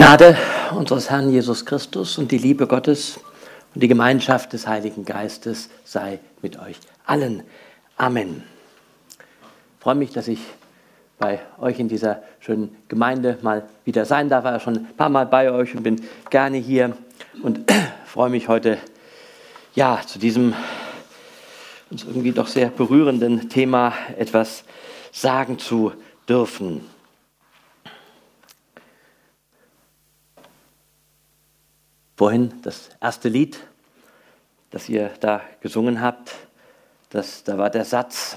Gnade unseres Herrn Jesus Christus und die Liebe Gottes und die Gemeinschaft des Heiligen Geistes sei mit euch allen. Amen. Ich freue mich, dass ich bei euch in dieser schönen Gemeinde mal wieder sein darf. Ich war schon ein paar Mal bei euch und bin gerne hier und freue mich heute zu diesem uns irgendwie doch sehr berührenden Thema etwas sagen zu dürfen. Vorhin das erste Lied, das ihr da gesungen habt, da war der Satz: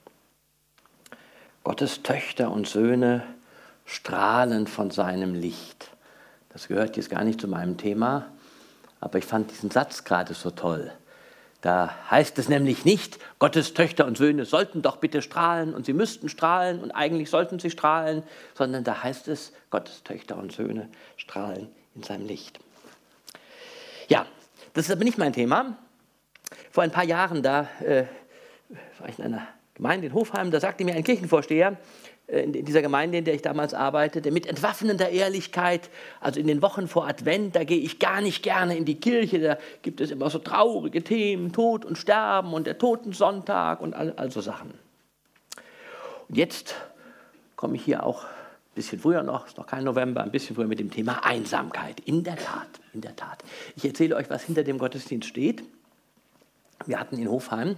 Gottes Töchter und Söhne strahlen von seinem Licht. Das gehört jetzt gar nicht zu meinem Thema, aber ich fand diesen Satz gerade so toll. Da heißt es nämlich nicht, Gottes Töchter und Söhne sollten doch bitte strahlen und sie müssten strahlen und eigentlich sollten sie strahlen, sondern da heißt es, Gottes Töchter und Söhne strahlen in seinem Licht. Ja, das ist aber nicht mein Thema. Vor ein paar Jahren, war ich in einer Gemeinde in Hofheim, da sagte mir ein Kirchenvorsteher in dieser Gemeinde, in der ich damals arbeitete, mit entwaffnender Ehrlichkeit, also in den Wochen vor Advent, da gehe ich gar nicht gerne in die Kirche, da gibt es immer so traurige Themen, Tod und Sterben und der Totensonntag und all so Sachen. Und jetzt komme ich hier auch ein bisschen früher noch, ist noch kein November, ein bisschen früher mit dem Thema Einsamkeit. In der Tat. Ich erzähle euch, was hinter dem Gottesdienst steht. Wir hatten in Hofheim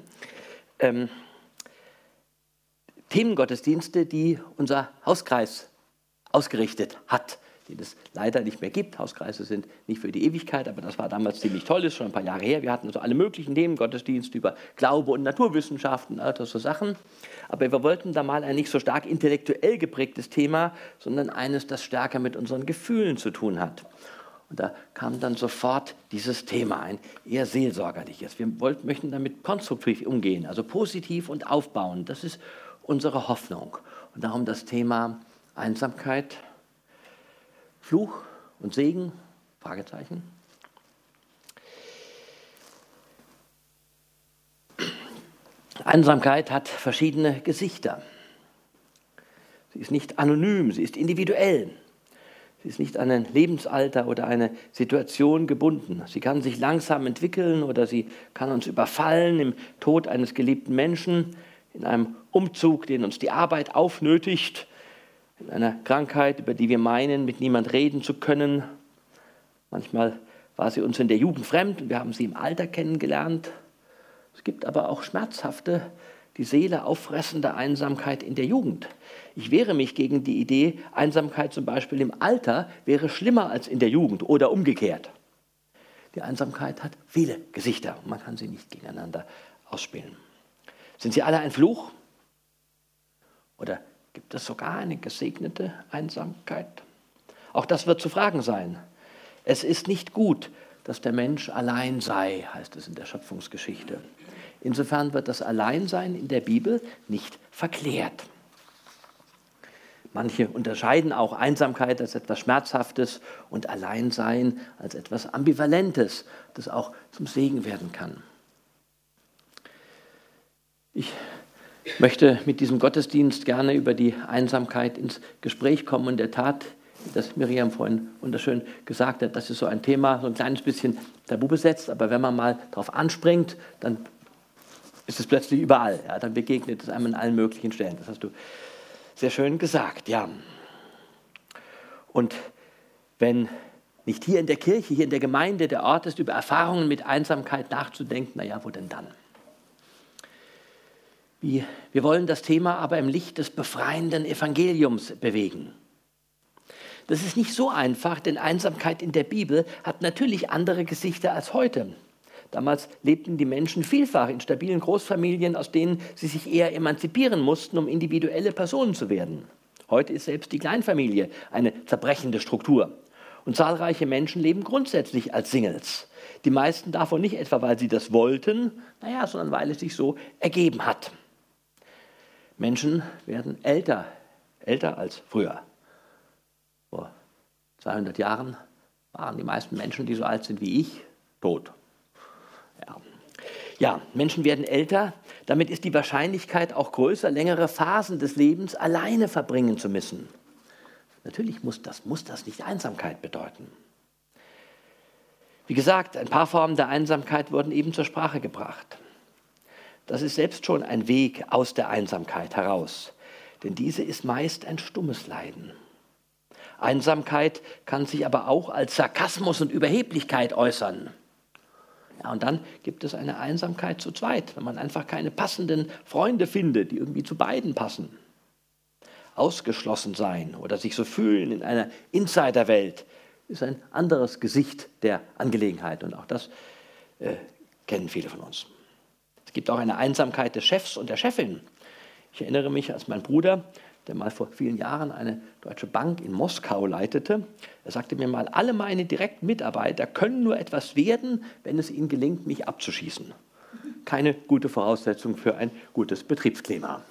Themengottesdienste, die unser Hauskreis ausgerichtet hat, die es leider nicht mehr gibt. Hauskreise sind nicht für die Ewigkeit, aber das war damals ziemlich toll, ist schon ein paar Jahre her. Wir hatten also alle möglichen Themengottesdienste über Glaube und Naturwissenschaften, all das so Sachen. Aber wir wollten da mal ein nicht so stark intellektuell geprägtes Thema, sondern eines, das stärker mit unseren Gefühlen zu tun hat. Und da kam dann sofort dieses Thema, ein eher seelsorgerliches. Wir möchten damit konstruktiv umgehen, also positiv und aufbauend. Das ist unsere Hoffnung. Und darum das Thema Einsamkeit, Fluch und Segen? Fragezeichen. Einsamkeit hat verschiedene Gesichter. Sie ist nicht anonym, sie ist individuell. Sie ist nicht an ein Lebensalter oder eine Situation gebunden. Sie kann sich langsam entwickeln oder sie kann uns überfallen im Tod eines geliebten Menschen, in einem Umzug, den uns die Arbeit aufnötigt, in einer Krankheit, über die wir meinen, mit niemand reden zu können. Manchmal war sie uns in der Jugend fremd und wir haben sie im Alter kennengelernt. Es gibt aber auch schmerzhafte, die Seele auffressende Einsamkeit in der Jugend. Ich wehre mich gegen die Idee, Einsamkeit zum Beispiel im Alter wäre schlimmer als in der Jugend oder umgekehrt. Die Einsamkeit hat viele Gesichter und man kann sie nicht gegeneinander ausspielen. Sind sie alle ein Fluch? Oder gibt es sogar eine gesegnete Einsamkeit? Auch das wird zu fragen sein. Es ist nicht gut, dass der Mensch allein sei, heißt es in der Schöpfungsgeschichte. Insofern wird das Alleinsein in der Bibel nicht verklärt. Manche unterscheiden auch Einsamkeit als etwas Schmerzhaftes und Alleinsein als etwas Ambivalentes, das auch zum Segen werden kann. Ich möchte mit diesem Gottesdienst gerne über die Einsamkeit ins Gespräch kommen. Und in der Tat, wie das Miriam vorhin wunderschön gesagt hat, das ist so ein Thema, so ein kleines bisschen tabu besetzt, aber wenn man mal darauf anspringt, dann ist es plötzlich überall. Ja, dann begegnet es einem an allen möglichen Stellen. Das hast du sehr schön gesagt, ja. Und wenn nicht hier in der Kirche, hier in der Gemeinde der Ort ist, über Erfahrungen mit Einsamkeit nachzudenken, naja, wo denn dann? Wir wollen das Thema aber im Licht des befreienden Evangeliums bewegen. Das ist nicht so einfach, denn Einsamkeit in der Bibel hat natürlich andere Gesichter als heute. Damals lebten die Menschen vielfach in stabilen Großfamilien, aus denen sie sich eher emanzipieren mussten, um individuelle Personen zu werden. Heute ist selbst die Kleinfamilie eine zerbrechende Struktur. Und zahlreiche Menschen leben grundsätzlich als Singles. Die meisten davon nicht etwa, weil sie das wollten, sondern weil es sich so ergeben hat. Menschen werden älter als früher. Vor 200 Jahren waren die meisten Menschen, die so alt sind wie ich, tot. Ja, Menschen werden älter, damit ist die Wahrscheinlichkeit auch größer, längere Phasen des Lebens alleine verbringen zu müssen. Natürlich muss das nicht Einsamkeit bedeuten. Wie gesagt, ein paar Formen der Einsamkeit wurden eben zur Sprache gebracht. Das ist selbst schon ein Weg aus der Einsamkeit heraus, denn diese ist meist ein stummes Leiden. Einsamkeit kann sich aber auch als Sarkasmus und Überheblichkeit äußern. Ja, und dann gibt es eine Einsamkeit zu zweit, wenn man einfach keine passenden Freunde findet, die irgendwie zu beiden passen. Ausgeschlossen sein oder sich so fühlen in einer Insiderwelt ist ein anderes Gesicht der Angelegenheit. Und auch das kennen viele von uns. Es gibt auch eine Einsamkeit des Chefs und der Chefin. Ich erinnere mich, als mein Bruder, der mal vor vielen Jahren eine deutsche Bank in Moskau leitete, er sagte mir mal, alle meine direkten Mitarbeiter können nur etwas werden, wenn es ihnen gelingt, mich abzuschießen. Keine gute Voraussetzung für ein gutes Betriebsklima.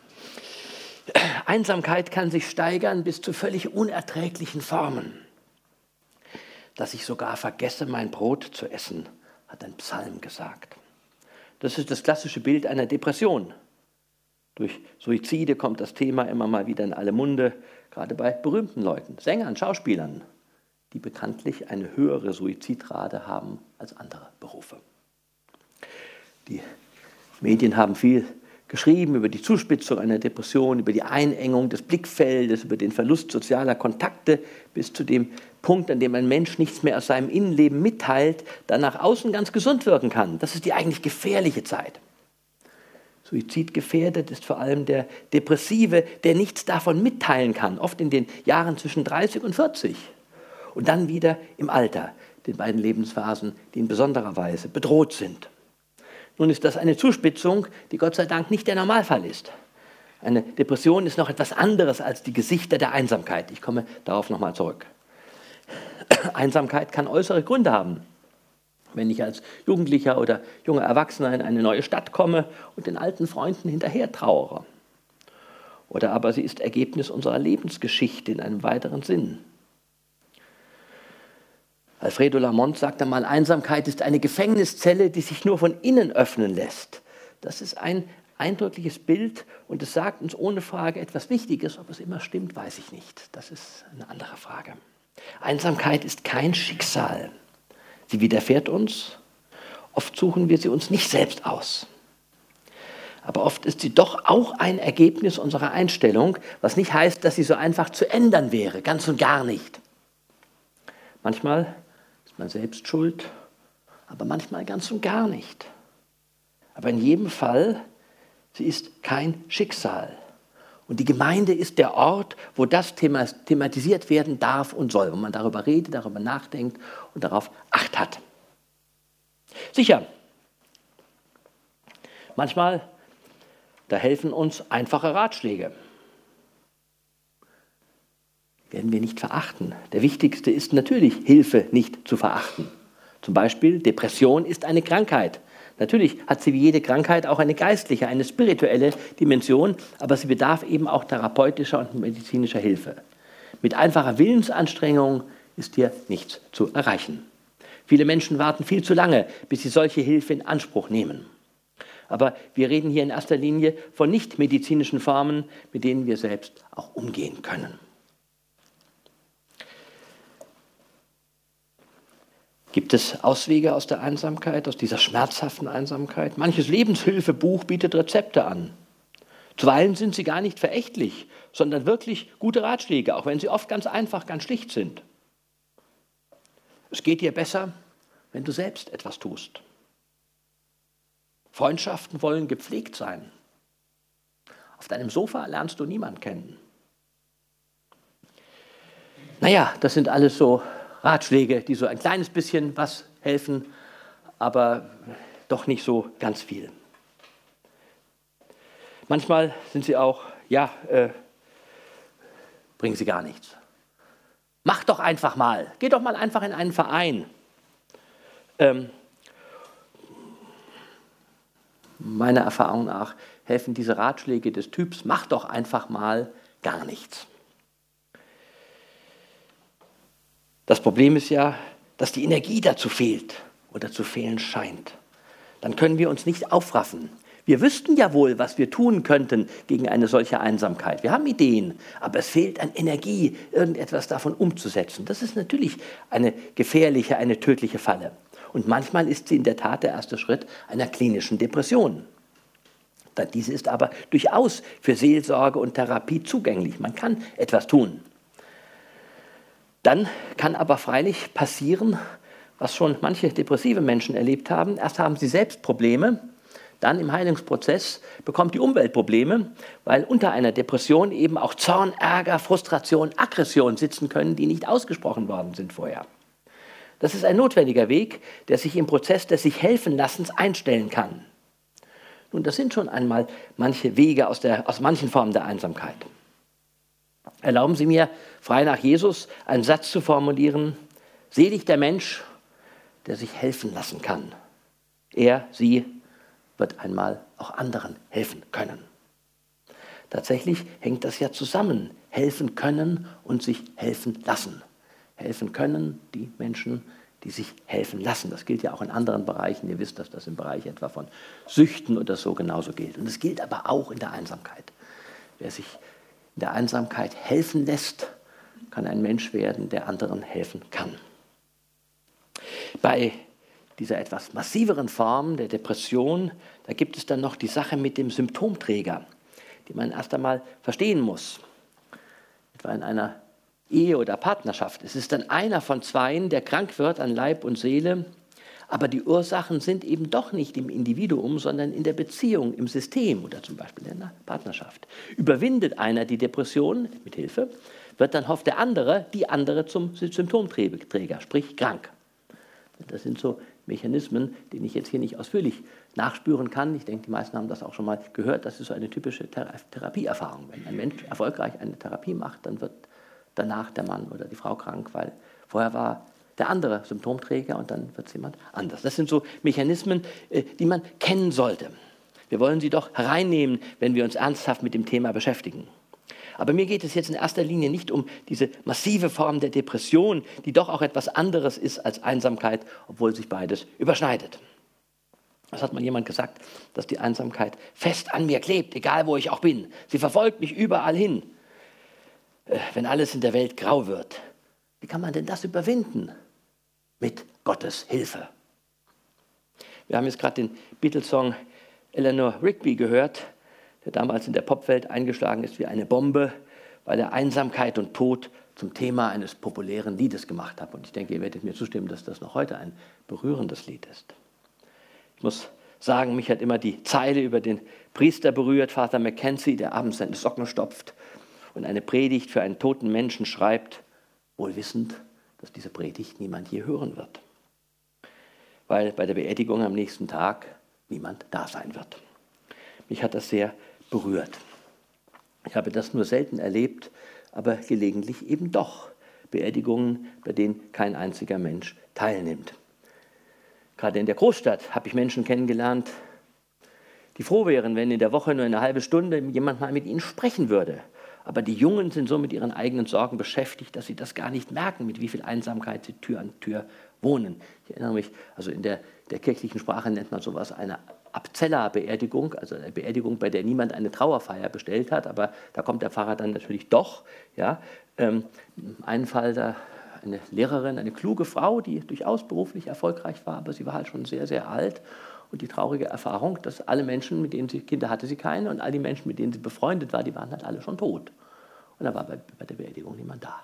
Einsamkeit kann sich steigern bis zu völlig unerträglichen Formen. Dass ich sogar vergesse, mein Brot zu essen, hat ein Psalm gesagt. Das ist das klassische Bild einer Depression. Durch Suizide kommt das Thema immer mal wieder in alle Munde, gerade bei berühmten Leuten, Sängern, Schauspielern, die bekanntlich eine höhere Suizidrate haben als andere Berufe. Die Medien haben viel geschrieben über die Zuspitzung einer Depression, über die Einengung des Blickfeldes, über den Verlust sozialer Kontakte bis zu dem Punkt, an dem ein Mensch nichts mehr aus seinem Innenleben mitteilt, dann nach außen ganz gesund wirken kann. Das ist die eigentlich gefährliche Zeit. Suizidgefährdet ist vor allem der Depressive, der nichts davon mitteilen kann, oft in den Jahren zwischen 30 und 40 und dann wieder im Alter, den beiden Lebensphasen, die in besonderer Weise bedroht sind. Nun ist das eine Zuspitzung, die Gott sei Dank nicht der Normalfall ist. Eine Depression ist noch etwas anderes als die Gesichter der Einsamkeit. Ich komme darauf nochmal zurück. Einsamkeit kann äußere Gründe haben. Wenn ich als Jugendlicher oder junger Erwachsener in eine neue Stadt komme und den alten Freunden hinterher trauere. Oder aber sie ist Ergebnis unserer Lebensgeschichte in einem weiteren Sinn. Alfredo Lamont sagte mal, Einsamkeit ist eine Gefängniszelle, die sich nur von innen öffnen lässt. Das ist ein eindrückliches Bild und es sagt uns ohne Frage etwas Wichtiges. Ob es immer stimmt, weiß ich nicht. Das ist eine andere Frage. Einsamkeit ist kein Schicksal. Sie widerfährt uns. Oft suchen wir sie uns nicht selbst aus. Aber oft ist sie doch auch ein Ergebnis unserer Einstellung, was nicht heißt, dass sie so einfach zu ändern wäre, ganz und gar nicht. Manchmal ist man selbst schuld, aber manchmal ganz und gar nicht. Aber in jedem Fall, sie ist kein Schicksal. Und die Gemeinde ist der Ort, wo das thematisiert werden darf und soll, wo man darüber redet, darüber nachdenkt und darauf Acht hat. Sicher, manchmal, da helfen uns einfache Ratschläge. Werden wir nicht verachten. Der wichtigste ist natürlich, Hilfe nicht zu verachten. Zum Beispiel, Depression ist eine Krankheit. Natürlich hat sie wie jede Krankheit auch eine geistliche, eine spirituelle Dimension, aber sie bedarf eben auch therapeutischer und medizinischer Hilfe. Mit einfacher Willensanstrengung ist hier nichts zu erreichen. Viele Menschen warten viel zu lange, bis sie solche Hilfe in Anspruch nehmen. Aber wir reden hier in erster Linie von nichtmedizinischen Formen, mit denen wir selbst auch umgehen können. Gibt es Auswege aus der Einsamkeit, aus dieser schmerzhaften Einsamkeit? Manches Lebenshilfebuch bietet Rezepte an. Zuweilen sind sie gar nicht verächtlich, sondern wirklich gute Ratschläge, auch wenn sie oft ganz einfach, ganz schlicht sind. Es geht dir besser, wenn du selbst etwas tust. Freundschaften wollen gepflegt sein. Auf deinem Sofa lernst du niemanden kennen. Naja, das sind alles so Ratschläge, die so ein kleines bisschen was helfen, aber doch nicht so ganz viel. Manchmal sind sie auch, bringen sie gar nichts. Mach doch einfach mal, geh doch mal einfach in einen Verein. Meiner Erfahrung nach helfen diese Ratschläge des Typs, mach doch einfach mal gar nichts. Das Problem ist ja, dass die Energie dazu fehlt oder zu fehlen scheint. Dann können wir uns nicht aufraffen. Wir wüssten ja wohl, was wir tun könnten gegen eine solche Einsamkeit. Wir haben Ideen, aber es fehlt an Energie, irgendetwas davon umzusetzen. Das ist natürlich eine gefährliche, eine tödliche Falle. Und manchmal ist sie in der Tat der erste Schritt einer klinischen Depression. Diese ist aber durchaus für Seelsorge und Therapie zugänglich. Man kann etwas tun. Dann kann aber freilich passieren, was schon manche depressive Menschen erlebt haben. Erst haben sie selbst Probleme, dann im Heilungsprozess bekommt die Umwelt Probleme, weil unter einer Depression eben auch Zorn, Ärger, Frustration, Aggression sitzen können, die nicht ausgesprochen worden sind vorher. Das ist ein notwendiger Weg, der sich im Prozess des sich helfen Lassens einstellen kann. Nun, das sind schon einmal manche Wege aus manchen Formen der Einsamkeit. Erlauben Sie mir, frei nach Jesus, einen Satz zu formulieren: Selig der Mensch, der sich helfen lassen kann. Er, sie wird einmal auch anderen helfen können. Tatsächlich hängt das ja zusammen. Helfen können und sich helfen lassen. Helfen können die Menschen, die sich helfen lassen. Das gilt ja auch in anderen Bereichen. Ihr wisst, dass das im Bereich etwa von Süchten oder so genauso gilt. Und es gilt aber auch in der Einsamkeit. Wer sich in der Einsamkeit helfen lässt, kann ein Mensch werden, der anderen helfen kann. Bei dieser etwas massiveren Form der Depression, da gibt es dann noch die Sache mit dem Symptomträger, die man erst einmal verstehen muss. Etwa in einer Ehe oder Partnerschaft. Es ist dann einer von zweien, der krank wird an Leib und Seele, aber die Ursachen sind eben doch nicht im Individuum, sondern in der Beziehung, im System oder zum Beispiel in der Partnerschaft. Überwindet einer die Depression mit Hilfe, wird dann hofft die andere zum Symptomträger, sprich krank. Das sind so Mechanismen, die ich jetzt hier nicht ausführlich nachspüren kann. Ich denke, die meisten haben das auch schon mal gehört. Das ist so eine typische Therapieerfahrung. Wenn ein Mensch erfolgreich eine Therapie macht, dann wird danach der Mann oder die Frau krank, weil vorher war der andere Symptomträger und dann wird es jemand anders. Das sind so Mechanismen, die man kennen sollte. Wir wollen sie doch hereinnehmen, wenn wir uns ernsthaft mit dem Thema beschäftigen. Aber mir geht es jetzt in erster Linie nicht um diese massive Form der Depression, die doch auch etwas anderes ist als Einsamkeit, obwohl sich beides überschneidet. Das hat mal jemand gesagt, dass die Einsamkeit fest an mir klebt, egal wo ich auch bin. Sie verfolgt mich überall hin. Wenn alles in der Welt grau wird, wie kann man denn das überwinden? Mit Gottes Hilfe. Wir haben jetzt gerade den Beatles-Song Eleanor Rigby gehört, der damals in der Popwelt eingeschlagen ist wie eine Bombe, weil er Einsamkeit und Tod zum Thema eines populären Liedes gemacht hat. Und ich denke, ihr werdet mir zustimmen, dass das noch heute ein berührendes Lied ist. Ich muss sagen, mich hat immer die Zeile über den Priester berührt, Vater Mackenzie, der abends seine Socken stopft und eine Predigt für einen toten Menschen schreibt, wohl wissend, dass diese Predigt niemand hier hören wird, weil bei der Beerdigung am nächsten Tag niemand da sein wird. Mich hat das sehr berührt. Ich habe das nur selten erlebt, aber gelegentlich eben doch. Beerdigungen, bei denen kein einziger Mensch teilnimmt. Gerade in der Großstadt habe ich Menschen kennengelernt, die froh wären, wenn in der Woche nur eine halbe Stunde jemand mal mit ihnen sprechen würde. Aber die Jungen sind so mit ihren eigenen Sorgen beschäftigt, dass sie das gar nicht merken, mit wie viel Einsamkeit sie Tür an Tür wohnen. Ich erinnere mich, also in der kirchlichen Sprache nennt man sowas eine Abzella-Beerdigung, also eine Beerdigung, bei der niemand eine Trauerfeier bestellt hat, aber da kommt der Pfarrer dann natürlich doch. Ja. Einen Fall, da eine Lehrerin, eine kluge Frau, die durchaus beruflich erfolgreich war, aber sie war halt schon sehr, sehr alt. Und die traurige Erfahrung, dass alle Menschen, mit denen sie, Kinder hatte sie keine, und all die Menschen, mit denen sie befreundet war, die waren halt alle schon tot. Und da war bei der Beerdigung niemand da.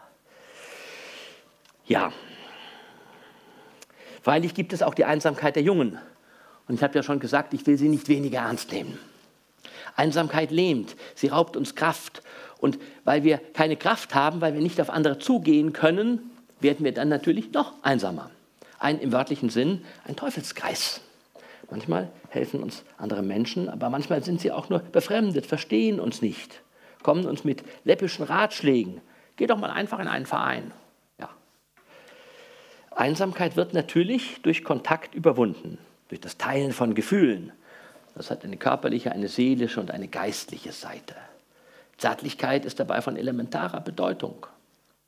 Ja, freilich gibt es auch die Einsamkeit der Jungen. Und ich habe ja schon gesagt, ich will sie nicht weniger ernst nehmen. Einsamkeit lähmt, sie raubt uns Kraft. Und weil wir keine Kraft haben, weil wir nicht auf andere zugehen können, werden wir dann natürlich noch einsamer. Im wörtlichen Sinn ein Teufelskreis. Manchmal helfen uns andere Menschen, aber manchmal sind sie auch nur befremdet, verstehen uns nicht, kommen uns mit läppischen Ratschlägen. Geh doch mal einfach in einen Verein. Ja. Einsamkeit wird natürlich durch Kontakt überwunden, durch das Teilen von Gefühlen. Das hat eine körperliche, eine seelische und eine geistliche Seite. Zärtlichkeit ist dabei von elementarer Bedeutung.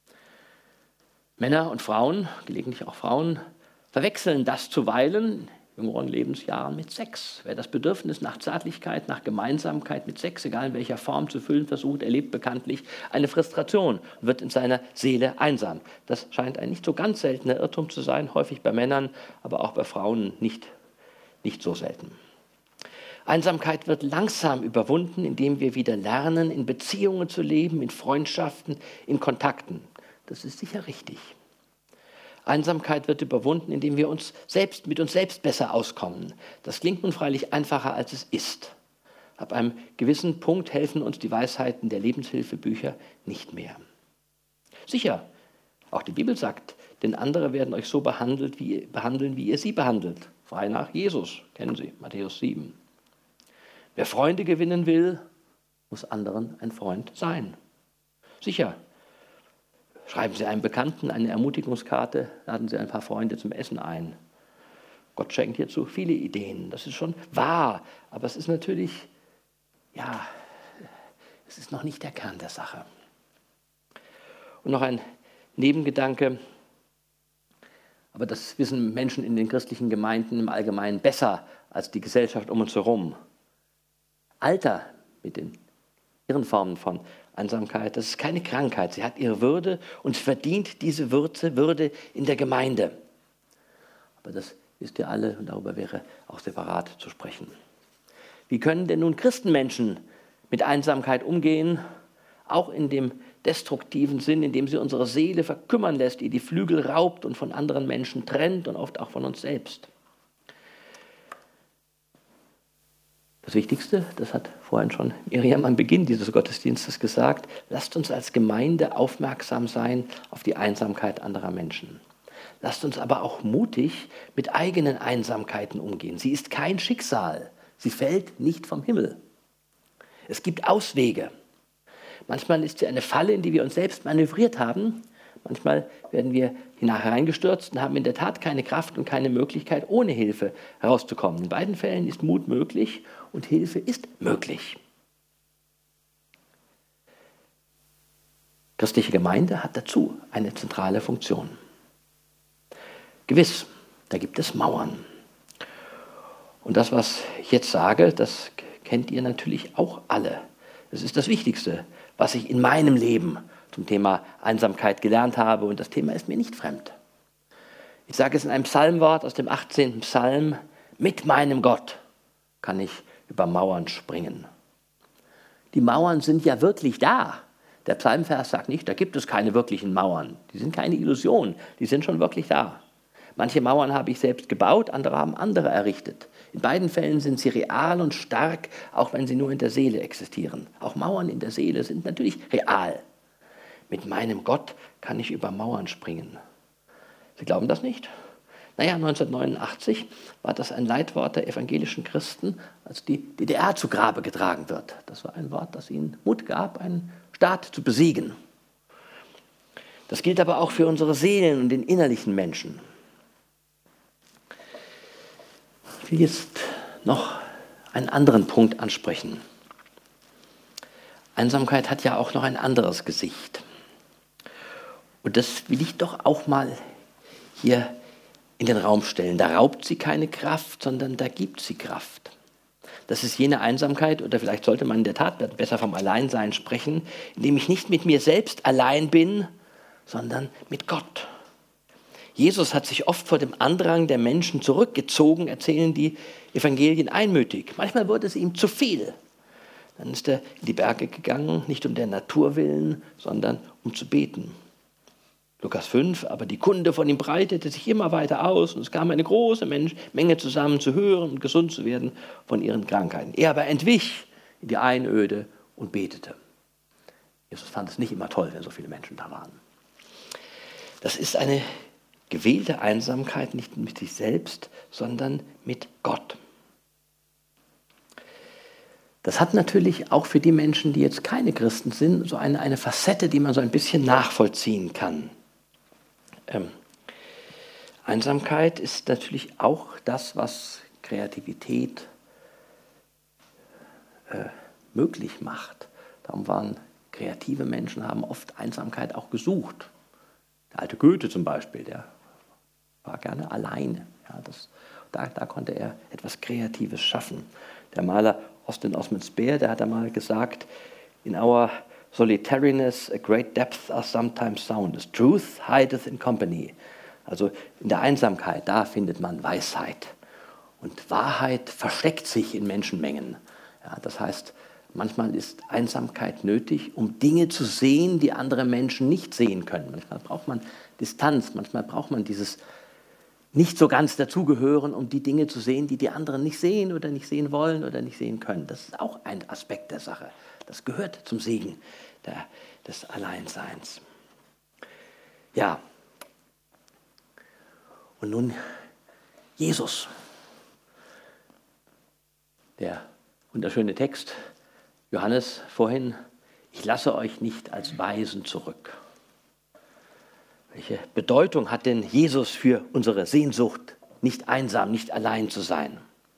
Männer und Frauen, gelegentlich auch Frauen, verwechseln das zuweilen, jüngeren Lebensjahren mit Sex. Wer das Bedürfnis nach Zärtlichkeit, nach Gemeinsamkeit mit Sex, egal in welcher Form, zu füllen versucht, erlebt bekanntlich eine Frustration und wird in seiner Seele einsam. Das scheint ein nicht so ganz seltener Irrtum zu sein, häufig bei Männern, aber auch bei Frauen nicht so selten. Einsamkeit wird langsam überwunden, indem wir wieder lernen, in Beziehungen zu leben, in Freundschaften, in Kontakten. Das ist sicher richtig. Einsamkeit wird überwunden, indem wir mit uns selbst besser auskommen. Das klingt nun freilich einfacher, als es ist. Ab einem gewissen Punkt helfen uns die Weisheiten der Lebenshilfebücher nicht mehr. Sicher, auch die Bibel sagt, denn andere werden euch so behandeln, wie ihr sie behandelt. Frei nach Jesus, kennen Sie, Matthäus 7. Wer Freunde gewinnen will, muss anderen ein Freund sein. Sicher, schreiben Sie einem Bekannten eine Ermutigungskarte, laden Sie ein paar Freunde zum Essen ein. Gott schenkt hierzu viele Ideen, das ist schon wahr, aber es ist natürlich, es ist noch nicht der Kern der Sache. Und noch ein Nebengedanke, aber das wissen Menschen in den christlichen Gemeinden im Allgemeinen besser als die Gesellschaft um uns herum. Alter mit ihren Formen von Einsamkeit, das ist keine Krankheit. Sie hat ihre Würde und verdient diese Würde in der Gemeinde. Aber das wisst ihr alle und darüber wäre auch separat zu sprechen. Wie können denn nun Christenmenschen mit Einsamkeit umgehen, auch in dem destruktiven Sinn, in dem sie unsere Seele verkümmern lässt, ihr die Flügel raubt und von anderen Menschen trennt und oft auch von uns selbst? Das Wichtigste, das hat vorhin schon Miriam am Beginn dieses Gottesdienstes gesagt, lasst uns als Gemeinde aufmerksam sein auf die Einsamkeit anderer Menschen. Lasst uns aber auch mutig mit eigenen Einsamkeiten umgehen. Sie ist kein Schicksal, sie fällt nicht vom Himmel. Es gibt Auswege. Manchmal ist sie eine Falle, in die wir uns selbst manövriert haben. Manchmal werden wir hineingestürzt und haben in der Tat keine Kraft und keine Möglichkeit, ohne Hilfe herauszukommen. In beiden Fällen ist Mut möglich und Hilfe ist möglich. Christliche Gemeinde hat dazu eine zentrale Funktion. Gewiss, da gibt es Mauern. Und das, was ich jetzt sage, das kennt ihr natürlich auch alle. Das ist das Wichtigste, was ich in meinem Leben zum Thema Einsamkeit gelernt habe, und das Thema ist mir nicht fremd. Ich sage es in einem Psalmwort aus dem 18. Psalm: Mit meinem Gott kann ich über Mauern springen. Die Mauern sind ja wirklich da. Der Psalmvers sagt nicht, da gibt es keine wirklichen Mauern. Die sind keine Illusion, die sind schon wirklich da. Manche Mauern habe ich selbst gebaut, andere haben andere errichtet. In beiden Fällen sind sie real und stark, auch wenn sie nur in der Seele existieren. Auch Mauern in der Seele sind natürlich real. Mit meinem Gott kann ich über Mauern springen. Sie glauben das nicht? 1989 war das ein Leitwort der evangelischen Christen, als die DDR zu Grabe getragen wird. Das war ein Wort, das ihnen Mut gab, einen Staat zu besiegen. Das gilt aber auch für unsere Seelen und den innerlichen Menschen. Ich will jetzt noch einen anderen Punkt ansprechen. Einsamkeit hat ja auch noch ein anderes Gesicht. Und das will ich doch auch mal hier in den Raum stellen. Da raubt sie keine Kraft, sondern da gibt sie Kraft. Das ist jene Einsamkeit, oder vielleicht sollte man in der Tat besser vom Alleinsein sprechen, indem ich nicht mit mir selbst allein bin, sondern mit Gott. Jesus hat sich oft vor dem Andrang der Menschen zurückgezogen, erzählen die Evangelien einmütig. Manchmal wurde es ihm zu viel. Dann ist er in die Berge gegangen, nicht um der Natur willen, sondern um zu beten. Lukas 5, aber die Kunde von ihm breitete sich immer weiter aus und es kam eine große Menge zusammen, zu hören und gesund zu werden von ihren Krankheiten. Er aber entwich in die Einöde und betete. Jesus fand es nicht immer toll, wenn so viele Menschen da waren. Das ist eine gewählte Einsamkeit, nicht mit sich selbst, sondern mit Gott. Das hat natürlich auch für die Menschen, die jetzt keine Christen sind, so eine Facette, die man so ein bisschen nachvollziehen kann. Einsamkeit ist natürlich auch das, was Kreativität möglich macht. Darum waren kreative Menschen, haben oft Einsamkeit auch gesucht. Der alte Goethe zum Beispiel, der war gerne alleine. Ja, da konnte er etwas Kreatives schaffen. Der Maler Austin Osman Spare, der hat einmal gesagt, in our solitariness a great depth are sometimes sound. As truth hideth in company. Also in der Einsamkeit, da findet man Weisheit. Und Wahrheit versteckt sich in Menschenmengen. Ja, das heißt, manchmal ist Einsamkeit nötig, um Dinge zu sehen, die andere Menschen nicht sehen können. Manchmal braucht man Distanz, manchmal braucht man dieses nicht so ganz dazugehören, um die Dinge zu sehen, die die anderen nicht sehen oder nicht sehen wollen oder nicht sehen können. Das ist auch ein Aspekt der Sache. Das gehört zum Segen des Alleinseins. Ja. Und nun Jesus. Der wunderschöne Text, Johannes vorhin, ich lasse euch nicht als Waisen zurück. Welche Bedeutung hat denn Jesus für unsere Sehnsucht, nicht einsam, nicht allein zu sein?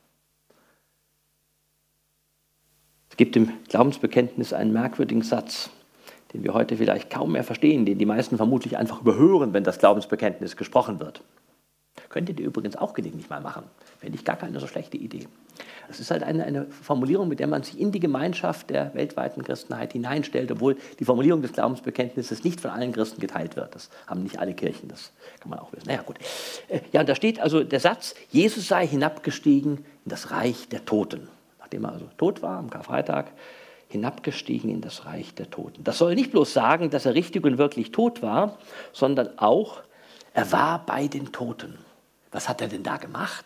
Es gibt im Glaubensbekenntnis einen merkwürdigen Satz, den wir heute vielleicht kaum mehr verstehen, den die meisten vermutlich einfach überhören, wenn das Glaubensbekenntnis gesprochen wird. Könntet ihr übrigens auch gelegentlich mal machen. Fände ich gar keine so schlechte Idee. Es ist halt eine Formulierung, mit der man sich in die Gemeinschaft der weltweiten Christenheit hineinstellt, obwohl die Formulierung des Glaubensbekenntnisses nicht von allen Christen geteilt wird. Das haben nicht alle Kirchen, das kann man auch wissen. Naja, gut. Ja, und da steht also der Satz, Jesus sei hinabgestiegen in das Reich der Toten. Nachdem er also tot war am Karfreitag, hinabgestiegen in das Reich der Toten. Das soll nicht bloß sagen, dass er richtig und wirklich tot war, sondern auch, er war bei den Toten. Was hat er denn da gemacht?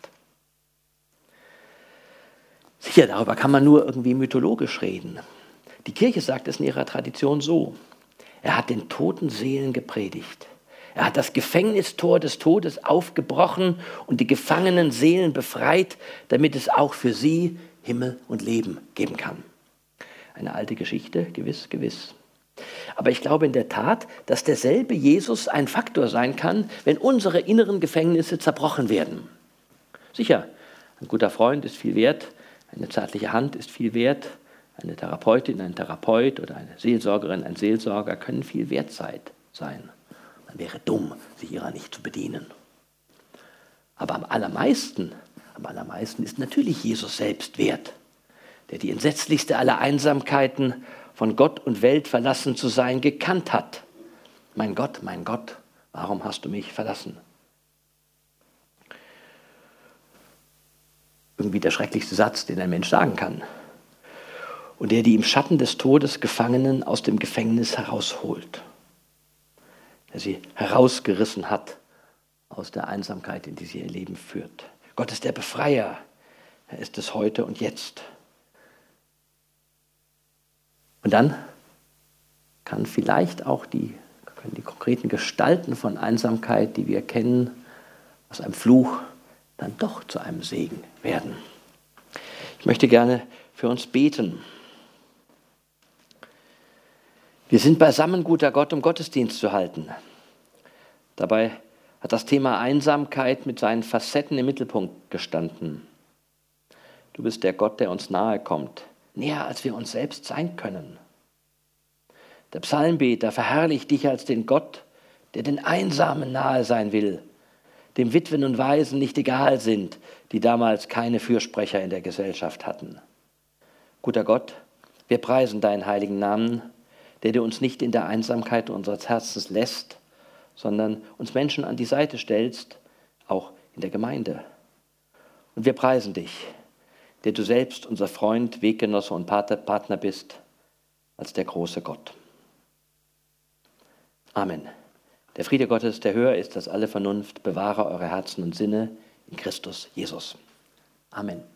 Sicher, darüber kann man nur irgendwie mythologisch reden. Die Kirche sagt es in ihrer Tradition so. Er hat den toten Seelen gepredigt. Er hat das Gefängnistor des Todes aufgebrochen und die gefangenen Seelen befreit, damit es auch für sie Himmel und Leben geben kann. Eine alte Geschichte, gewiss, gewiss. Aber ich glaube in der Tat, dass derselbe Jesus ein Faktor sein kann, wenn unsere inneren Gefängnisse zerbrochen werden. Sicher, ein guter Freund ist viel wert, eine zärtliche Hand ist viel wert, eine Therapeutin, ein Therapeut oder eine Seelsorgerin, ein Seelsorger können viel wert sein. Man wäre dumm, sich ihrer nicht zu bedienen. Aber am allermeisten ist natürlich Jesus selbst wert, der die entsetzlichste aller Einsamkeiten, von Gott und Welt verlassen zu sein, gekannt hat. Mein Gott, warum hast du mich verlassen? Irgendwie der schrecklichste Satz, den ein Mensch sagen kann. Und der die im Schatten des Todes Gefangenen aus dem Gefängnis herausholt. Der sie herausgerissen hat aus der Einsamkeit, in die sie ihr Leben führt. Gott ist der Befreier. Er ist es heute und jetzt. Und dann können die konkreten Gestalten von Einsamkeit, die wir kennen, aus einem Fluch dann doch zu einem Segen werden. Ich möchte gerne für uns beten. Wir sind beisammen, guter Gott, um Gottesdienst zu halten. Dabei hat das Thema Einsamkeit mit seinen Facetten im Mittelpunkt gestanden. Du bist der Gott, der uns nahe kommt, näher als wir uns selbst sein können. Der Psalmbeter verherrlicht dich als den Gott, der den Einsamen nahe sein will, dem Witwen und Waisen nicht egal sind, die damals keine Fürsprecher in der Gesellschaft hatten. Guter Gott, wir preisen deinen heiligen Namen, der du uns nicht in der Einsamkeit unseres Herzens lässt, sondern uns Menschen an die Seite stellst, auch in der Gemeinde. Und wir preisen dich, der du selbst unser Freund, Weggenosse und Partner bist, als der große Gott. Amen. Der Friede Gottes, der höher ist als alle Vernunft, bewahre eure Herzen und Sinne in Christus Jesus. Amen.